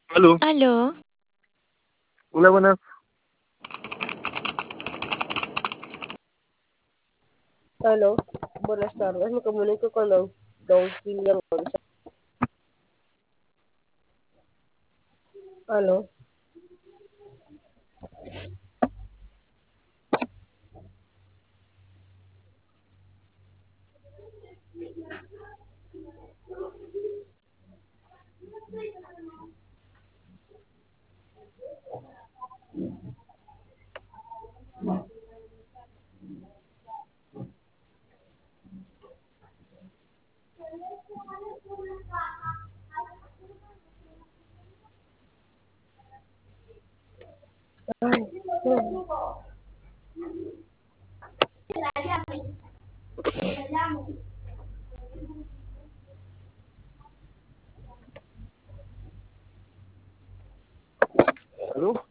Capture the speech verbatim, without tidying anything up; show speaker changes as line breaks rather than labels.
Aló,
Aló,
hola, buenas.
Aló, buenas tardes. Me comunico con don, don William González. Aló,
Aló,